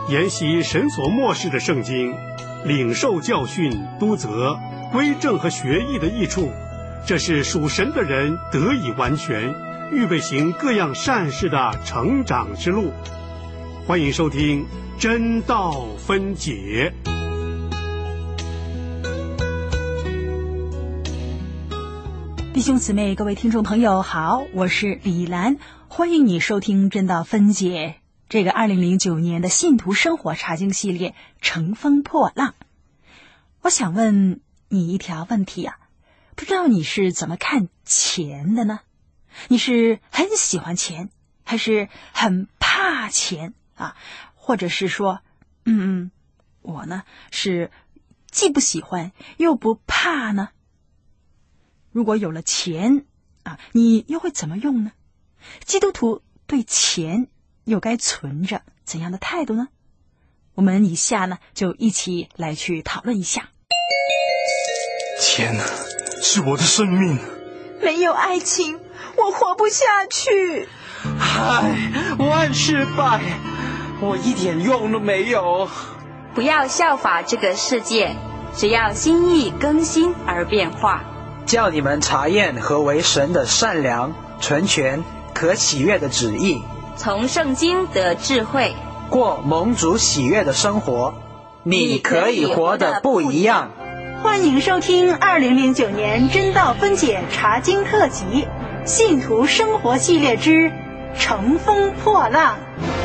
研习神所默示的圣经，领受教训、督责、归正和学艺的益处，这是属神的人得以完全，预备行各样善事的成长之路。欢迎收听真道分解。 弟兄姊妹，各位听众朋友好，我是李兰，欢迎你收听真道分解这个2009年的信徒生活查经系列乘风破浪。我想问你一条问题啊，不知道你是怎么看钱的呢？你是很喜欢钱，还是很怕钱啊？或者是说我呢是既不喜欢又不怕呢？如果有了钱啊，你又会怎么用呢？基督徒对钱又该存着怎样的态度呢？我们以下呢就一起来去讨论一下。 钱是我的生命， 没有爱情我活不下去。 万事败，我一点用都没有。 不要效法这个世界，只要心意更新而变化， 叫你们查验何为神的善良、纯全、可喜悦的旨意， 从圣经得智慧， 过蒙主喜悦的生活，你可以活得不一样。 欢迎收听2009年真道分解查经特辑信徒生活系列之乘风破浪。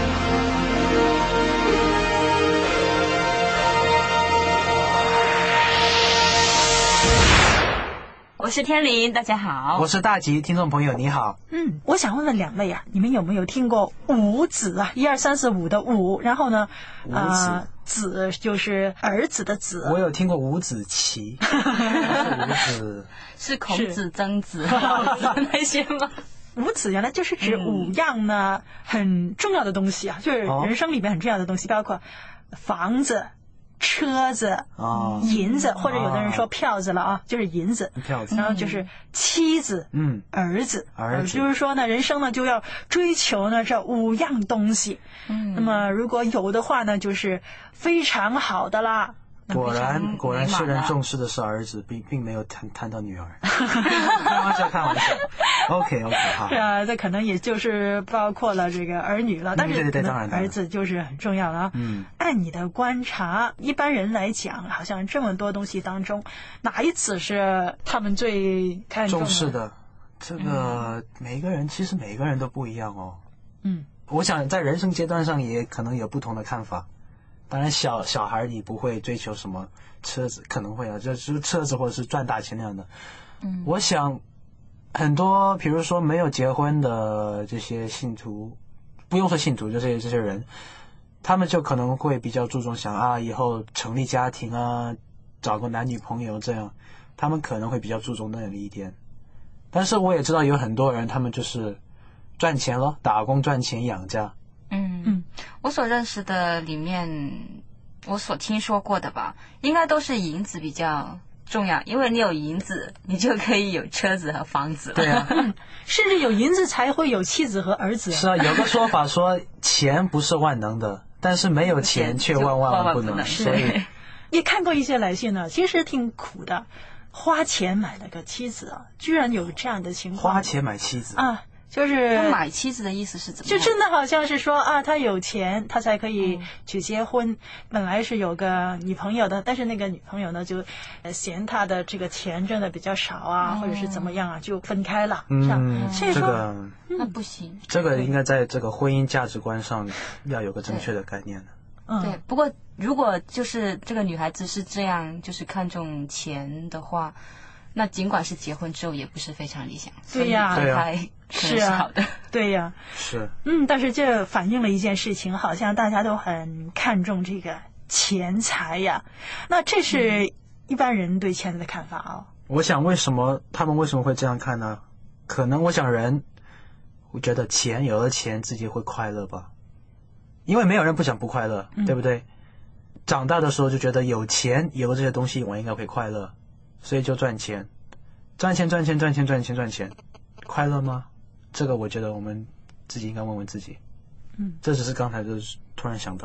我是天林，大家好。 我是大吉，听众朋友你好。 我想问问两位啊，你们有没有听过五子啊？1、2、3、4、5的五，然后呢，子就是儿子的子。 我有听过五子棋，五子是孔子、曾子那些吗？ 五子原来就是指5样呢，很重要的东西啊，就是人生里面很重要的东西，包括房子、车子、银子，或者有的人说票子了啊，就是银子，然后就是妻子、儿子，就是说呢，人生呢就要追求呢这5样东西。那么如果有的话呢，就是非常好的啦。 果然世人重视的是儿子，并没有谈到女儿。开玩笑。OK 好。 是啊，这可能也就是包括了这个儿女了，但是对，当然儿子就是很重要了啊。按你的观察，一般人来讲，好像这么多东西当中，哪一子是他们最看重视的？这个每个人都不一样哦。我想在人生阶段上也可能有不同的看法。当然小孩你不会追求什么车子，可能会啊，就是车子或者是赚大钱那样的。我想很多比如说没有结婚的这些信徒，不用说信徒，就这些人，他们就可能会比较注重想以后成立家庭啊，找个男女朋友这样，他们可能会比较注重那样的一点。但是我也知道有很多人他们就是赚钱了，打工赚钱养家。 我所认识的里面，我所听说过的吧，应该都是银子比较重要，因为你有银子，你就可以有车子和房子了。 对啊， 甚至有银子才会有妻子和儿子。 是啊，有个说法说钱不是万能的，但是没有钱却万不能。所以也看过一些来信呢，其实挺苦的，花钱买了个妻子啊，居然有这样的情况。 花钱买妻子啊。就是他买妻子的意思是怎么样？ 就真的好像是说他有钱他才可以去结婚，本来是有个女朋友的，但是那个女朋友呢就嫌他的这个钱挣的比较少啊，或者是怎么样啊，就分开了。所以说那不行， 这个应该在这个婚姻价值观上要有个正确的概念的。 对，不过如果就是这个女孩子是这样，就是看重钱的话，那尽管是结婚之后也不是非常理想。 对呀， 是好的。 对呀， 是。 但是这反映了一件事情，好像大家都很看重这个钱财呀。那这是一般人对钱的看法啊。 我想他们为什么会这样看呢？可能我想人会觉得有了钱自己会快乐吧，因为没有人不想不快乐，对不对？长大的时候就觉得有钱有了这些东西我应该会快乐，所以就赚钱，快乐吗？这个我觉得我们自己应该问问自己。这只是刚才就是突然想到的。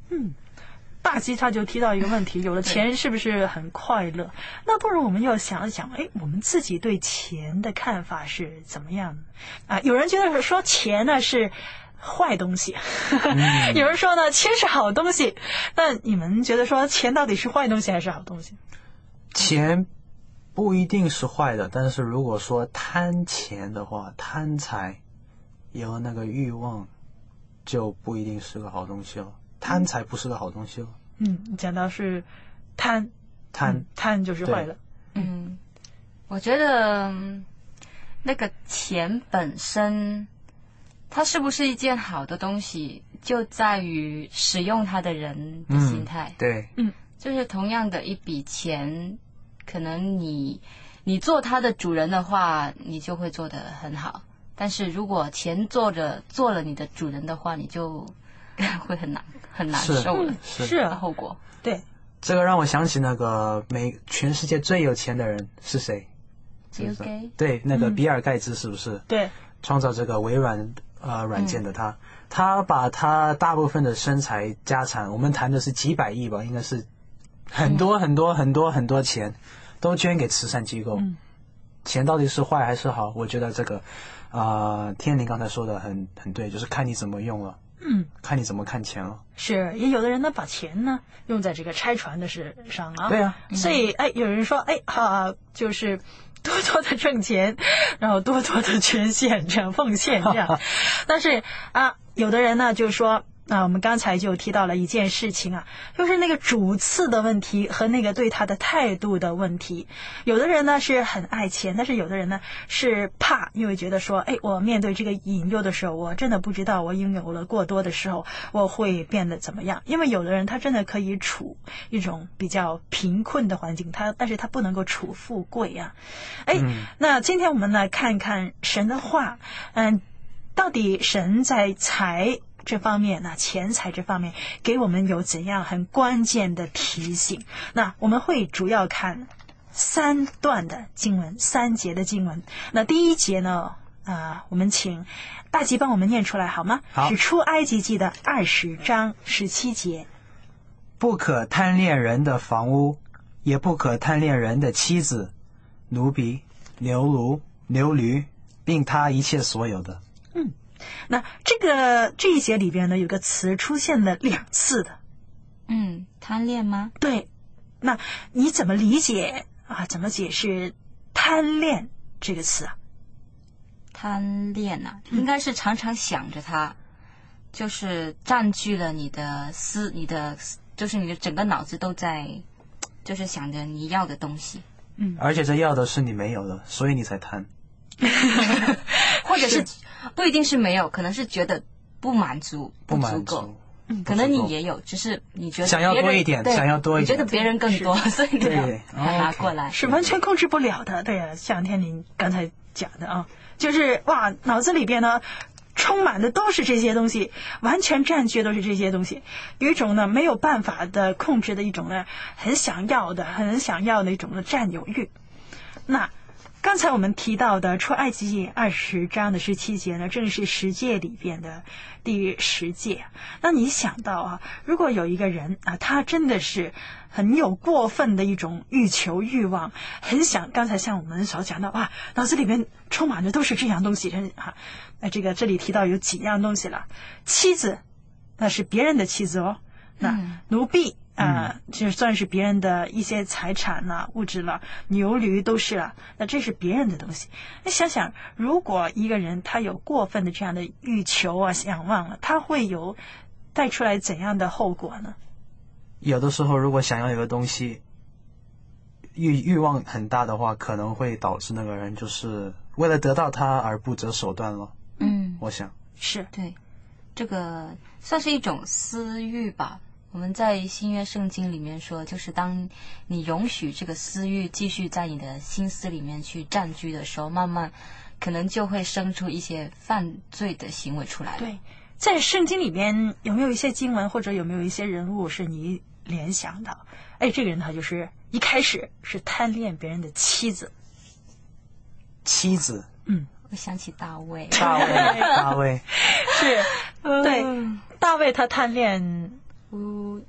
大吉他就提到一个问题，有了钱是不是很快乐？那不如我们要想一想，我们自己对钱的看法是怎么样的啊？有人觉得说钱呢是坏东西，有人说呢钱是好东西。那你们觉得说钱到底是坏东西还是好东西？ 钱不一定是坏的，但是如果说贪钱的话，贪财有那个欲望，就不一定是个好东西了。贪财不是个好东西了。 讲到是贪就是坏了。 我觉得那个钱本身，它是不是一件好的东西，就在于使用它的人的心态。 对， 就是同样的一笔钱，可能你做它的主人的话，你就会做得很好。但是如果钱做了你的主人的话，你就会很难受了。 是后果。 对， 这个让我想起那个全世界最有钱的人是谁？对，那个比尔盖茨是不是？ 对， 创造这个微软软件的他把他大部分的生财家产，我们谈的是几百亿吧，应该是很多很多很多很多钱，都捐给慈善机构。钱到底是坏还是好？我觉得这个天林刚才说的很对，就是看你怎么用了。看你怎么看钱了。 是，也有的人呢把钱呢用在这个拆船的事上啊。 对啊， 所以有人说就是多多的挣钱，然后多多的捐献这样奉献这样。但是有的人呢就说我们刚才就提到了一件事情就是那个主次的问题和那个对他的态度的问题。有的人呢是很爱钱，但是有的人呢是怕，因为觉得说我面对这个引诱的时候，我真的不知道我拥有了过多的时候我会变得怎么样。因为有的人他真的可以处一种比较贫困的环境，但是他不能够处富贵那今天我们来看看神的话，到底神在这方面钱财这方面给我们有怎样很关键的提醒。那我们会主要看3段的经文，3节的经文。那第1节呢我们请大吉帮我们念出来好吗？ 好， 是出埃及记的20章17节。 不可贪恋人的房屋，也不可贪恋人的妻子、奴婢、牛犊、牛驴，并他一切所有的。 那这一节里边呢，有个词出现了2次的。 贪恋吗？ 对，那你怎么理解怎么解释贪恋这个词贪恋应该是常常想着它，就是占据了你的就是你的整个脑子都在，就是想着你要的东西。 而且这要的是你没有的，所以你才贪。 或者是不一定是没有，可能是觉得不满足，不足够。可能你也有，只是你觉得想要多一点，想要多一点， 你觉得别人更多，所以你拿过来， 是完全控制不了的。对呀，像天林刚才讲的就是脑子里边呢充满的都是这些东西，完全占据都是这些东西，有一种呢没有办法的控制的一种呢很想要的一种的占有欲。那刚才我们提到的出埃及记20章的17节呢，正是10诫里边的第10诫。那你想到如果有一个人他真的是很有过分的一种欲求欲望，很想，刚才像我们所讲到脑子里面充满的都是这样东西这里提到有几样东西了。妻子，那是别人的妻子那奴婢就算是别人的一些财产物质了，牛驴都是那这是别人的东西。那想想，如果一个人他有过分的这样的欲求想望了，他会有带出来怎样的后果呢？ 有的时候如果想要一个东西欲望很大的话，可能会导致那个人就是为了得到它而不择手段了。我想是对，这个算是一种私欲吧。我们在新约圣经里面说，就是当你容许这个私欲继续在你的心思里面去占据的时候，慢慢可能就会生出一些犯罪的行为出来。 对，在圣经里面有没有一些经文或者有没有一些人物是你联想到这个人他就是一开始是贪恋别人的妻子。 我想起大卫是对，大卫他贪恋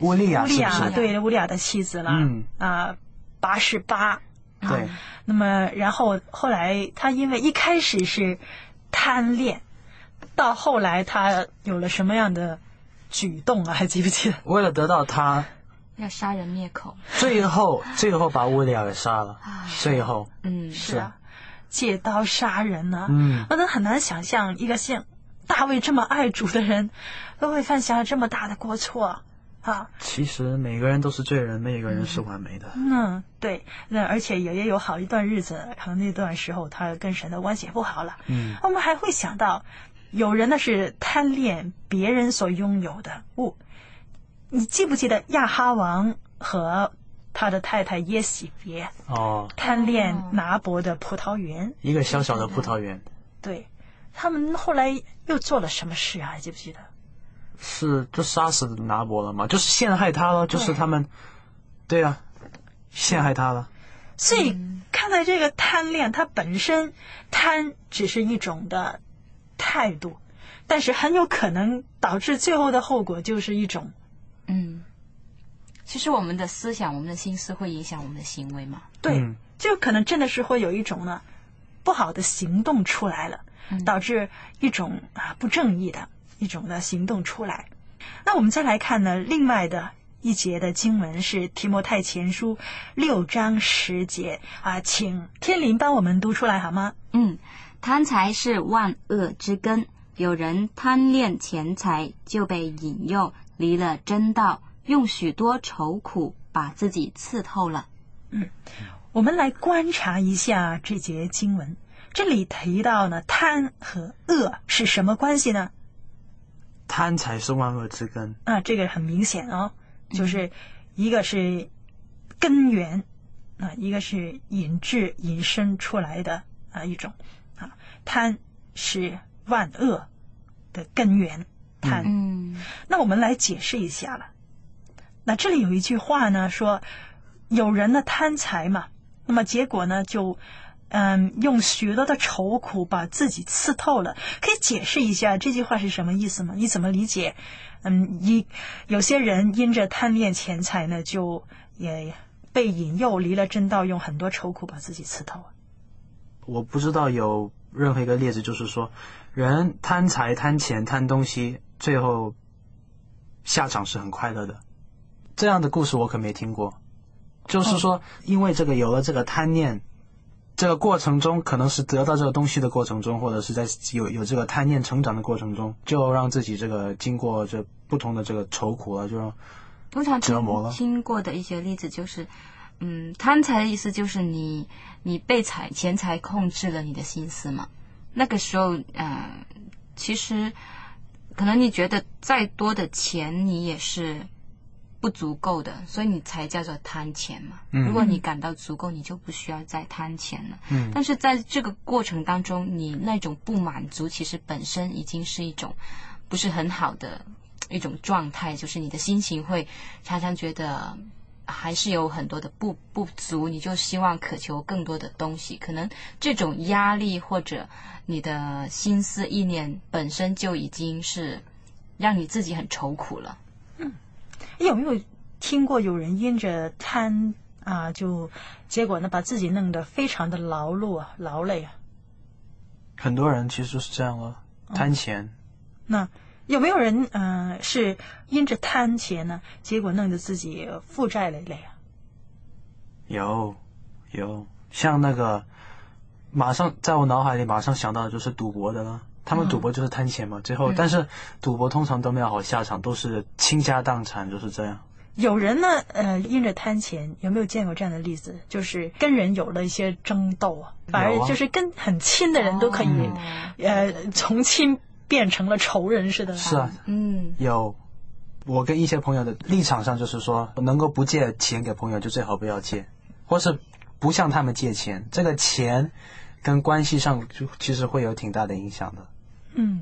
乌利亚， 对，乌利亚的妻子了。拔示巴。 对。 那么然后后来他因为一开始是贪恋，到后来他有了什么样的举动啊？还记不记得？ 为了得到他， 要杀人灭口， 最后把乌利亚给杀了。最后， 是啊，借刀杀人呢。我都很难想象一个像大卫这么爱主的人，都会犯下这么大的过错啊。 其实每个人都是罪人，没有一个人是完美的。 对，那而且也有好一段日子，可能那段时候他跟神的关系也不好了。我们还会想到，有人呢是贪恋别人所拥有的物。你记不记得亚哈王和他的太太耶洗别贪恋拿伯的葡萄园， 一个小小的葡萄园。 对，他们后来又做了什么事啊？还记不记得？ 是就杀死拿伯了吗？就是陷害他了，就是他们，对啊，陷害他了。 所以看来这个贪恋，它本身贪只是一种的态度，但是很有可能导致最后的后果就是一种， 其实我们的思想、我们的心思会影响我们的行为嘛？ 对，就可能真的是会有一种呢不好的行动出来了，导致一种不正义的一种的行动出来。那我们再来看呢，另外的一节的经文是提摩太前书6章10节请天林帮我们读出来好吗？ 贪财是万恶之根，有人贪恋钱财，就被引诱离了真道，用许多愁苦把自己刺透了。 我们来观察一下这节经文，这里提到呢，贪和恶是什么关系呢？ 贪财是万恶之根这个很明显就是一个是根源一个是引申出来的一种贪是万恶的根源，贪。那我们来解释一下了。那这里有一句话呢，说有人呢贪财嘛，那么结果呢就用许多的愁苦把自己刺透了。可以解释一下这句话是什么意思吗？你怎么理解？有些人因着贪恋钱财呢，就也被引诱离了真道，用很多愁苦把自己刺透。 我不知道有任何一个例子，就是说人贪财、贪钱、贪东西，最后下场是很快乐的。这样的故事我可没听过。就是说因为这个有了这个贪念，这个过程中可能是得到这个东西的过程中，或者是在有这个贪念成长的过程中，就让自己这个经过这不同的这个愁苦了，就让通常折磨了。 听过的一些例子就是，贪财的意思就是你被钱财控制了你的心思嘛。那个时候，其实可能你觉得再多的钱你也是不足够的，所以你才叫做贪钱嘛。如果你感到足够，你就不需要再贪钱了。但是在这个过程当中，你那种不满足其实本身已经是一种不是很好的一种状态，就是你的心情会常常觉得还是有很多的不足，你就希望渴求更多的东西。可能这种压力或者你的心思意念本身就已经是让你自己很愁苦了。 有没有听过有人因着贪就结果呢把自己弄得非常的劳碌劳累很多人其实是这样了，贪钱。 那有没有人是因着贪钱呢，结果弄得自己负债累累有，像那个马上在我脑海里马上想到的就是赌博的了。他们赌博就是贪钱嘛，最后但是赌博通常都没有好下场，都是倾家荡产，就是这样。 有人呢因着贪钱，有没有见过这样的例子？就是跟人有了一些争斗反而就是跟很亲的人都可以从亲变成了仇人似的。 是啊，有。我跟一些朋友的立场上就是说，能够不借钱给朋友就最好不要借，或是不向他们借钱，这个钱跟关系上就其实会有挺大的影响的。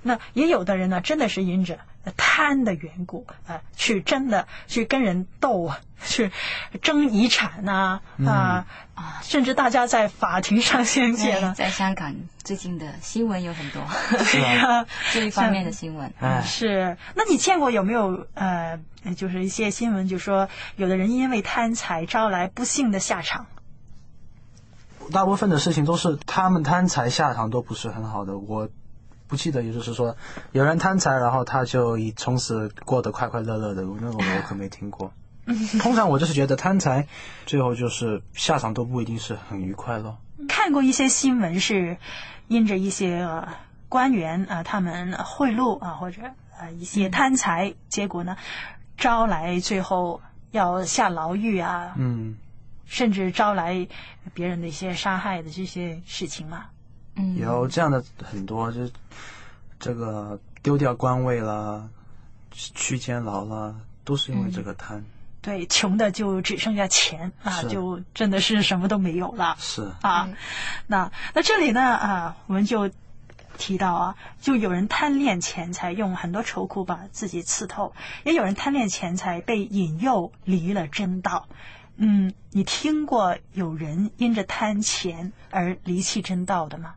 那也有的人呢，真的是因着贪的缘故去真的去跟人斗，去争遗产甚至大家在法庭上相见了。 在香港最近的新闻有很多这一方面的新闻。 是，那你见过有没有就是一些新闻，就说有的人因为贪财招来不幸的下场？ 大部分的事情都是他们贪财下场都不是很好的。我不记得，也就是说有人贪财然后他就从此过得快快乐乐的，那个我可没听过。通常我就是觉得贪财最后就是下场都不一定是很愉快咯。 看过一些新闻是因着一些官员他们贿赂或者一些贪财，结果呢招来最后要下牢狱甚至招来别人的一些杀害的这些事情嘛。 有这样的很多，就这个丢掉官位啦，去监牢啦，都是因为这个贪。 对，穷的就只剩下钱就真的是什么都没有了。 是那这里呢我们就提到就有人贪恋钱财，用很多愁苦把自己刺透；也有人贪恋钱财，被引诱离了真道。你听过有人因着贪钱而离弃真道的吗？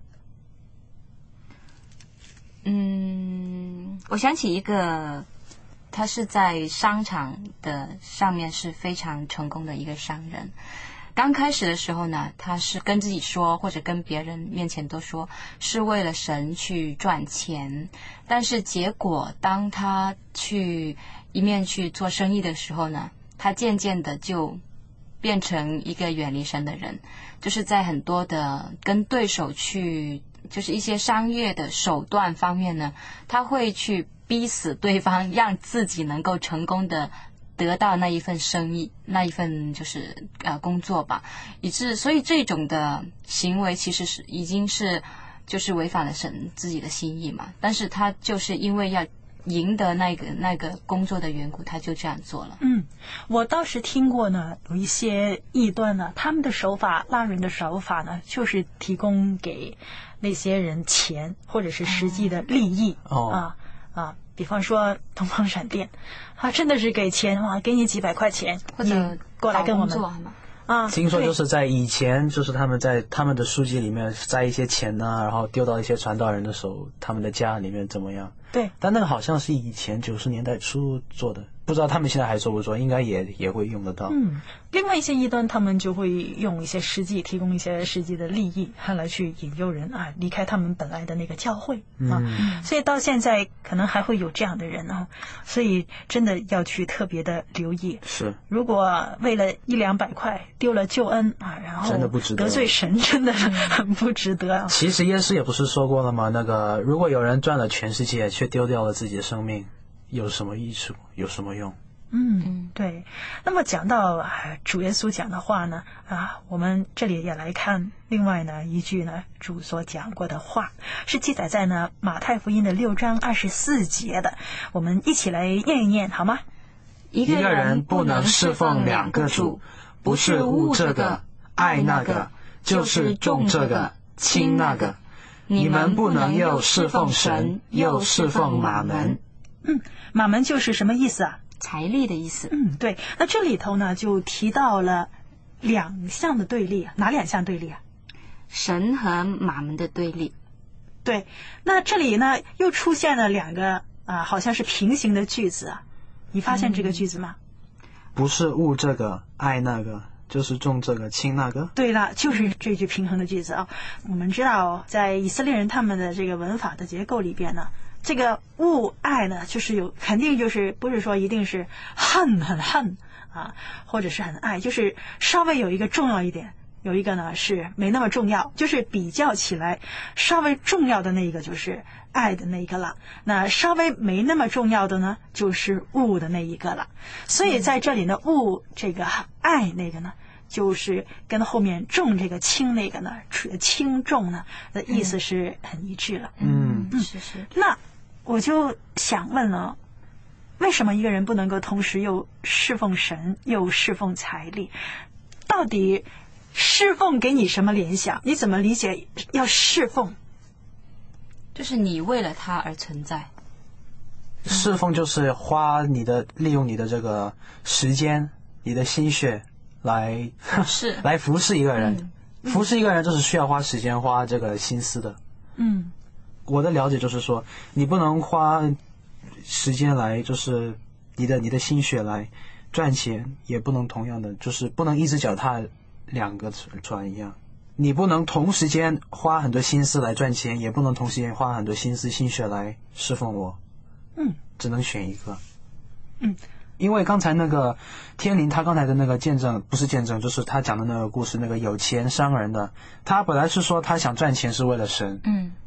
我想起一个，他是在商场的上面是非常成功的一个商人。刚开始的时候呢，他是跟自己说，或者跟别人面前都说是为了神去赚钱，但是结果当他一面去做生意的时候呢，他渐渐的就变成一个远离神的人，就是在很多的跟对手就是一些商业的手段方面呢，他会去逼死对方，让自己能够成功的得到那一份生意，那一份就是工作吧，所以这种的行为其实已经是就是违反了神自己的心意嘛。但是他就是因为要赢得那个工作的缘故，他就这样做了。 我倒是听过呢，有一些异端呢，他们的手法拉人的手法呢，就是提供给那些人钱或者是实际的利益比方说东方闪电真的是给钱给你几百块钱， 或者过来跟我们听说就是在以前，就是他们在他们的书籍里面摘一些钱然后丢到一些传道人的手，他们的家里面怎么样。 对， 但那个好像是以前90年代初做的，不知道他们现在还做不做，应该也会用得到。 另外一些异端他们就会用一些提供一些实际的利益来去引诱人离开他们本来的那个教会所以到现在可能还会有这样的人所以真的要去特别的留意。 是， 如果为了100-200块丢了救恩然后真的不值得， 得罪神，真的很不值得其实耶稣也不是说过了吗？那个如果有人赚了全世界却丢掉了自己的生命，有什么益处，有什么用？ 对。那么讲到主耶稣讲的话呢我们这里也来看另外呢一句呢主所讲过的话，是记载在呢马太福音的6章24节的，我们一起来念一念好吗？ 一个人不能侍奉2个主，不是恶这个爱那个，就是重这个轻那个。你们不能又侍奉神又侍奉马门。 马门就是什么意思财力的意思。 对。那这里头呢就提到了2项的对立哪2项对立神和马门的对立。 对。那这里呢又出现了2个好像是平行的句子你发现这个句子吗？ 不是恶这个爱那个，就是重这个轻那个。对了，就是这句平衡的句子我们知道在以色列人他们的这个文法的结构里边呢，这个恶爱呢就是肯定就是不是说一定是很恨或者是很爱，就是稍微有一个重要一点，有一个呢是没那么重要，就是比较起来稍微重要的那一个就是爱的那一个了，那稍微没那么重要的呢就是恶的那一个了。所以在这里呢恶这个爱那个呢就是跟后面重这个轻那个呢轻重呢的意思是很一致了。 是。 那我就想问了，为什么一个人不能够同时又侍奉神又侍奉财力？到底侍奉给你什么联想？你怎么理解要侍奉？ 就是你为了他而存在。 侍奉就是利用你的这个时间、你的心血来服侍一个人。服侍一个人就是需要花时间、花这个心思的。我的了解就是说，你不能花时间来，就是你的心血来赚钱，也不能同样的，就是不能一只脚踏两个船一样。你不能同时间花很多心思来赚钱，也不能同时间花很多心思心血来侍奉我。只能选一个。因为刚才那个天林他刚才的那个见证，不是见证，就是他讲的那个故事，那个有钱商人的，他本来是说他想赚钱是为了神。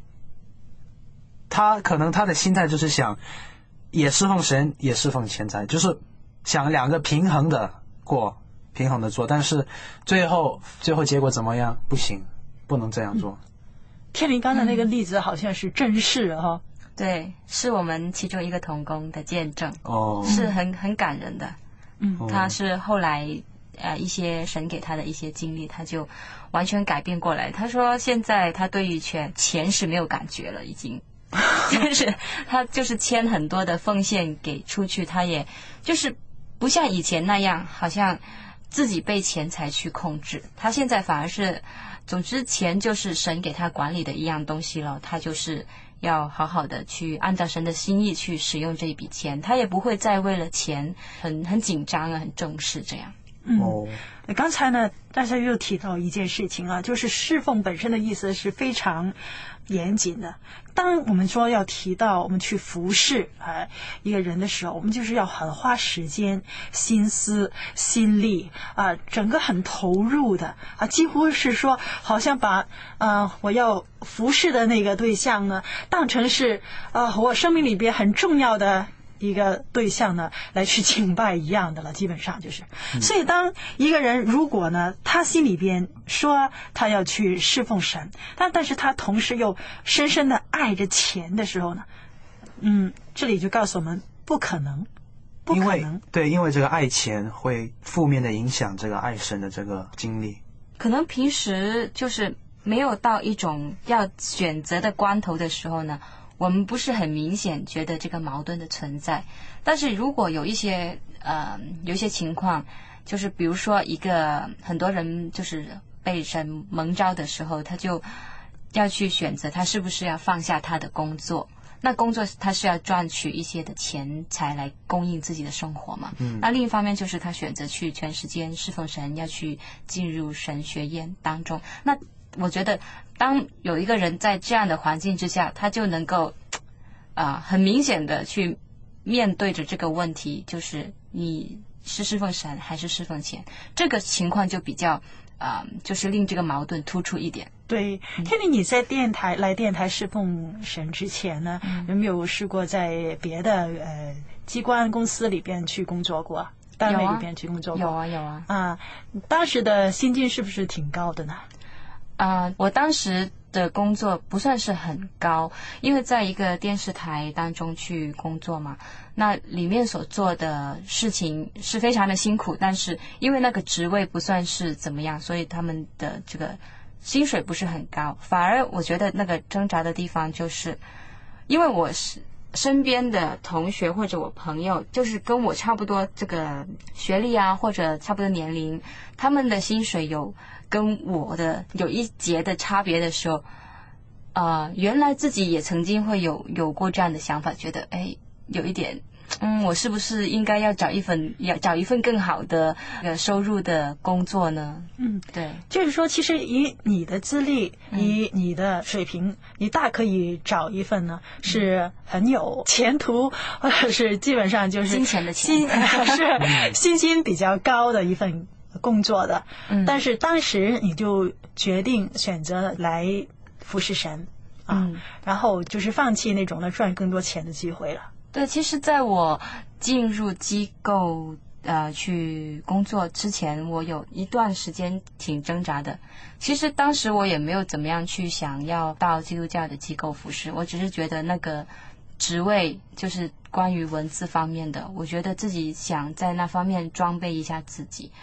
他可能他的心态就是想也侍奉神也侍奉钱财，就是想两个平衡的过，平衡的做，但是最后结果怎么样？不行，不能这样做。 天林刚才那个例子好像是真事哈。 对，是我们其中一个同工的见证。是很感人的。他是后来一些神给他的一些经历，他就完全改变过来。他说现在他对于钱是没有感觉了，已经就是他就是签很多的奉献给出去，他也就是不像以前那样好像自己被钱财去控制。他现在反而是总之钱就是神给他管理的一样东西了，他就是要好好的去按照神的心意去使用这一笔钱，他也不会再为了钱很紧张啊，很重视这样。 刚才呢大家又提到一件事情啊，就是侍奉本身的意思是非常严谨的。当我们说要提到我们去服侍一个人的时候，我们就是要很花时间、心思、心力整个很投入的几乎是说好像把我要服侍的那个对象呢当成是我生命里边很重要的一个对象呢来去敬拜一样的了，基本上就是。所以当一个人如果呢他心里边说他要去侍奉神，但是他同时又深深的爱着钱的时候呢，这里就告诉我们不可能。因为这个爱钱会负面的影响这个爱神的这个经历。 可能平时就是没有到一种要选择的关头的时候呢，我们不是很明显觉得这个矛盾的存在。但是如果有一些情况，就是比如说很多人就是被神蒙召的时候，他就要去选择他是不是要放下他的工作。那工作他是要赚取一些的钱财来供应自己的生活嘛。那另一方面就是他选择去全时间侍奉神，要去进入神学院当中。那我觉得当有一个人在这样的环境之下，他就能够很明显的去面对着这个问题，就是你是侍奉神还是侍奉钱，这个情况就比较就是令这个矛盾突出一点。 对，天林，你在电台侍奉神之前呢，有没有试过在别的机关公司里边去工作过？单位里边去工作过？ 有啊。 当时的薪金是不是挺高的呢？ 我当时的工作不算是很高，因为在一个电视台当中去工作嘛，那里面所做的事情是非常的辛苦，但是因为那个职位不算是怎么样，所以他们的这个薪水不是很高。反而我觉得那个挣扎的地方就是因为我是身边的同学或者我朋友就是跟我差不多这个学历或者差不多年龄，他们的薪水跟我的有一截的差别的时候，原来自己也曾经会有过这样的想法，觉得有一点我是不是应该要找一份更好的收入的工作呢？对， 就是说其实以你的资历，以你的水平，你大可以找一份呢是很有前途，或者是基本上就是金钱的钱是薪金比较高的一份工作的。但是当时你就决定选择来服侍神然后就是放弃那种赚更多钱的机会了。 对，其实在我进入机构去工作之前，我有一段时间挺挣扎的。其实当时我也没有怎么样去想要到基督教的机构服侍，我只是觉得那个职位就是关于文字方面的，我觉得自己想在那方面装备一下自己。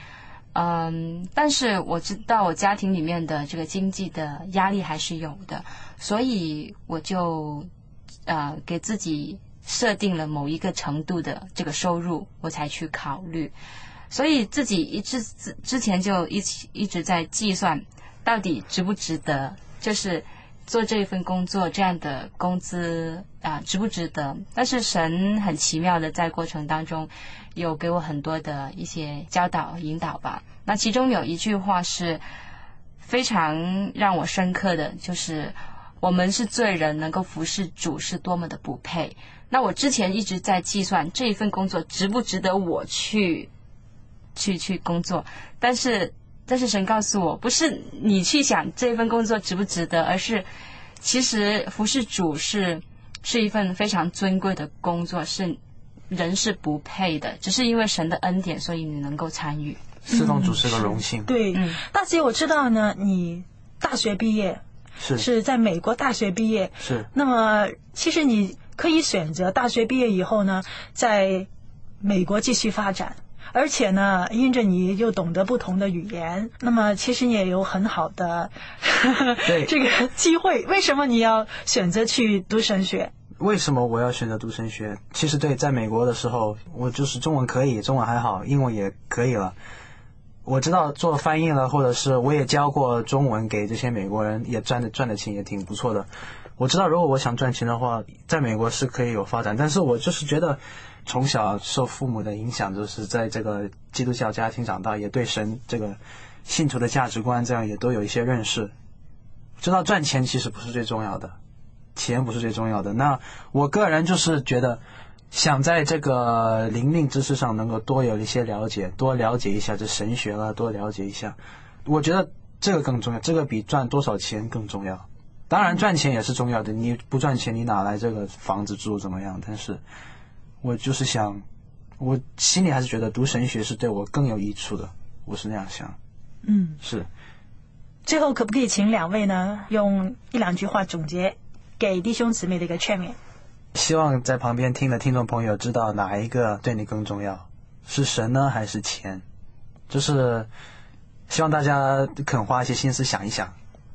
但是我知道我家庭里面的这个经济的压力还是有的，所以我就给自己设定了某一个程度的这个收入，我才去考虑。所以自己之前就一直在计算，到底值不值得，就是做这一份工作这样的工资值不值得。但是神很奇妙的在过程当中有给我很多的一些教导引导吧。那其中有一句话是非常让我深刻的，就是我们是罪人，能够服侍主是多么的不配。那我之前一直在计算这一份工作值不值得我去工作，但是神告诉我，不是你去想这份工作值不值得，而是其实服侍主是一份非常尊贵的工作，是人是不配的，只是因为神的恩典，所以你能够参与。 侍奉主是个荣幸。 对，大姐，我知道呢，你大学毕业是在美国大学毕业， 是。 那么其实你可以选择大学毕业以后呢，在美国继续发展。而且呢，因着你又懂得不同的语言，那么其实你也有很好的这个机会。为什么你要选择去读神学？ 为什么我要选择读神学？其实对，在美国的时候，我就是中文可以，中文还好，英文也可以了。我知道做翻译了，或者是我也教过中文给这些美国人，也赚的钱也挺不错的。我知道如果我想赚钱的话，在美国是可以有发展，但是我就是觉得从小受父母的影响，就是在这个基督教家庭长大，也对神这个信徒的价值观这样也都有一些认识。知道赚钱其实不是最重要的，钱不是最重要的。那我个人就是觉得想在这个灵命知识上能够多有一些了解，多了解一下这神学了，多了解一下，我觉得这个更重要，这个比赚多少钱更重要。当然赚钱也是重要的，你不赚钱你哪来这个房子住怎么样，但是我就是想，我心里还是觉得读神学是对我更有益处的，我是那样想。是。 最后可不可以请两位呢用一两句话总结给弟兄姊妹的一个劝勉？ 希望在旁边听的听众朋友知道哪一个对你更重要，是神呢还是钱？就是希望大家肯花一些心思想一想。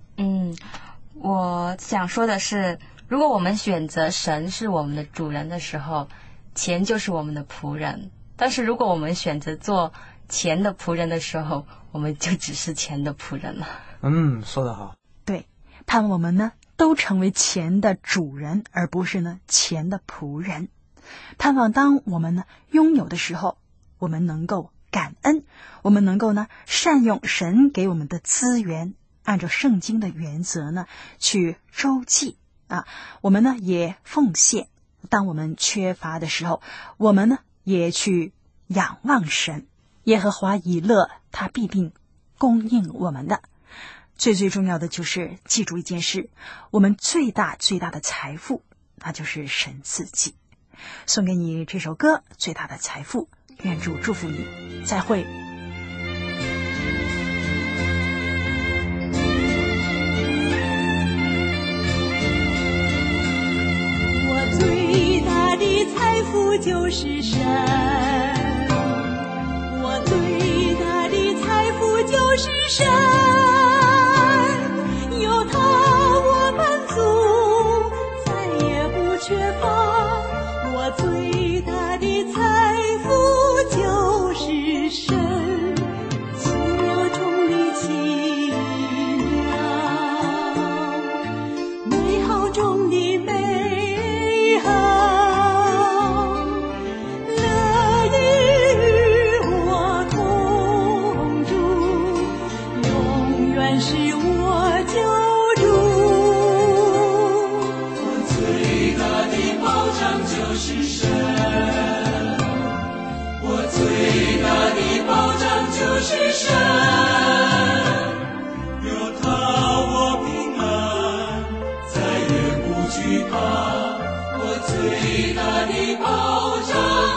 我想说的是，如果我们选择神是我们的主人的时候，钱就是我们的仆人；但是如果我们选择做钱的仆人的时候，我们就只是钱的仆人了。 说得好。 对，盼望我们呢都成为钱的主人，而不是呢钱的仆人。盼望当我们呢拥有的时候，我们能够感恩，我们能够呢善用神给我们的资源，按照圣经的原则呢去周济我们呢也奉献。当我们缺乏的时候，我们呢也去仰望神，耶和华以勒，他必定供应我们的。最重要的就是记住一件事，我们最大的财富，那就是神自己。送给你这首歌，最大的财富，愿主祝福你，再会。 我最大的财富就是神，我最大的财富就是神，有他我满足，再也不缺乏。我最大的财富就是神，奇妙中的奇妙，美好中的美好，乐意与我同住，永远是我救主。我最大的保障就是神，我最大的保障就是神，有他我平安，再也不惧怕。我最大的保障